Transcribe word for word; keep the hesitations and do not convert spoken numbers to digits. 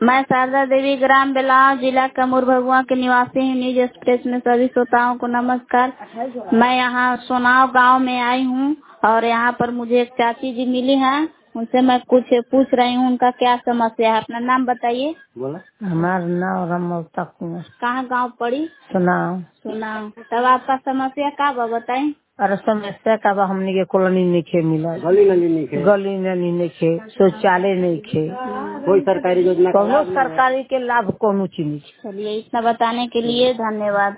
मैं शारदा देवी, ग्राम बेलाव, जिला कैमूर भगुआ के निवासी हूँ। न्यूज एक्सप्रेस में सभी श्रोताओं को नमस्कार। मैं यहाँ सोनाव गांव में आई हूँ और यहाँ पर मुझे एक चाची जी मिली हैं। उनसे मैं कुछ पूछ रही हूँ, उनका क्या समस्या है। अपना नाम बताइए। हमारा नाम रमौता कुंवर। कहाँ गांव पड़ी? सुनाओ सुनाओ। तब आपका समस्या का बा बताई? अरे समस्या का बा, हमने के कॉलोनी नहीं खे मिला, गली नली नहीं खे, गली नली नहीं खे, शौचालय नहीं खे, कोई सरकारी योजना, कोनो सरकारी के लाभ कोनो चीज नहीं। चलिए, इतना बताने के लिए धन्यवाद।